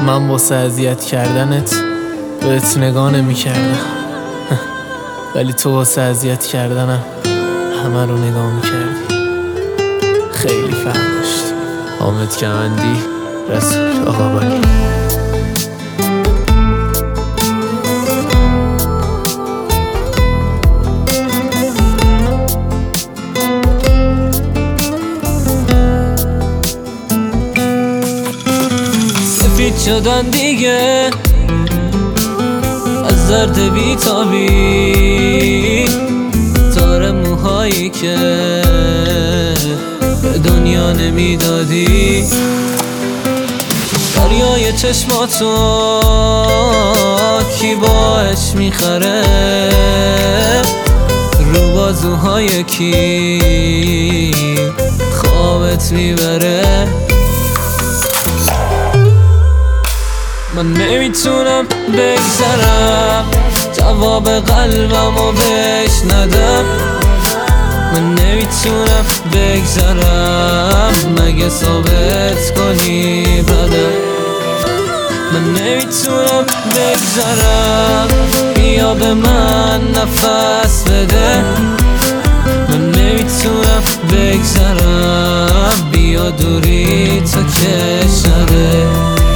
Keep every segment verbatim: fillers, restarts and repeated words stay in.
من واسه اذیت کردنت بهت نگاه نمی کردم ولی تو واسه اذیت کردنم همه رو نگاه می کردی. خیلی فهم داشتی. حامد کمندی، رسول آقابالی. سفید شدن دیگه از زرد بیتابی، تار موهایی که به دنیا نمیدادی، دریای چشماتو کی باش میخره، رو بازوهای کی خوابت میبره. من نمیتونم بگذرم جواب قلبمو بهش ندم، من نمیتونم بگذرم مگه ثابت کنی بدم، من نمیتونم بگذرم بیا به من نفس بده، من نمیتونم بگذرم بیا دوری تا کش نده.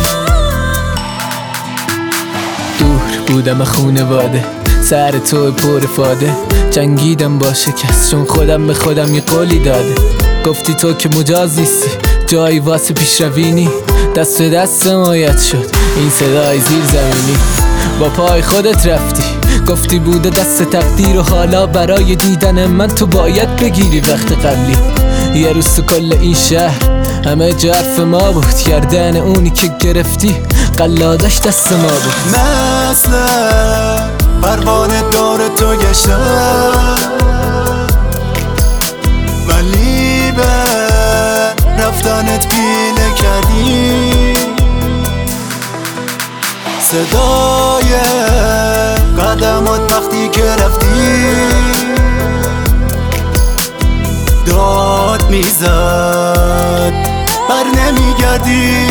بودم خونواده سر تو پر فاده، جنگیدم با شکست چون خودم به خودم یه قولی داده. گفتی تو که مجاز نیستی جایی واسه پیشروینی، دست به دست حمایت شد این صدای زیر زمینی. با پای خودت رفتی گفتی بوده دست تقدیر و حالا برای دیدن من تو باید بگیری وقت قبلی. یه روز تو کل این شهر همه جا حرف ما بود، گردن اونی که گرفتی قلادش دست ما بود. مثل پروانه دور تو گشتم ولی به رفتنت پیله کردی، صدای قدمات وقتی که رفتی داد میزد بر نمیگردی.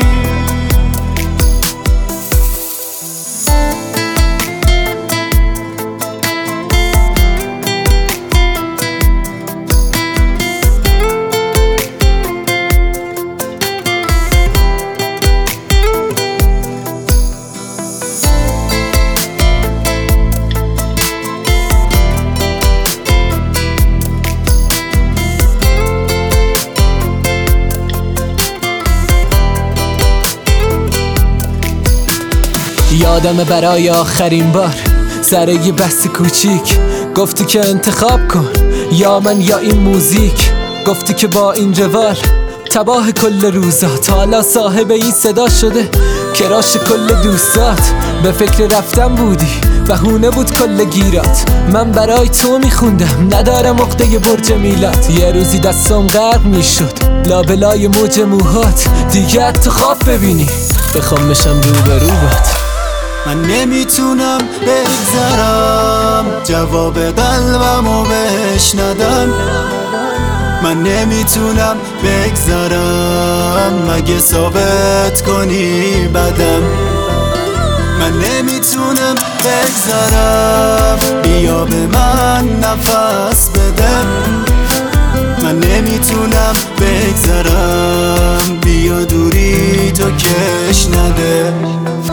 یادم برای آخرین بار سر یه بحث کوچیک گفتی که انتخاب کن یا من یا این موزیک، گفتی که با این روال تباه کل روزات، حالا صاحب این صدا شده کراش کل دوستات. به فکر رفتن بودی بهونه بود کل گیرات، من برای تو میخوندم ندارم عقده برج میلاد. یه روزی دستم غرق میشد لابلای موج موهات، دیگه تو خواب ببینی بخوام بشم رو به روبات. من نمیتونم بگذرم جواب قلبمو بهش ندم، من نمیتونم بگذرم مگه ثابت کنی بدم، من نمیتونم بگذرم بیا به من نفس بده، من نمیتونم بگذرم بیا دوری تو کش نده.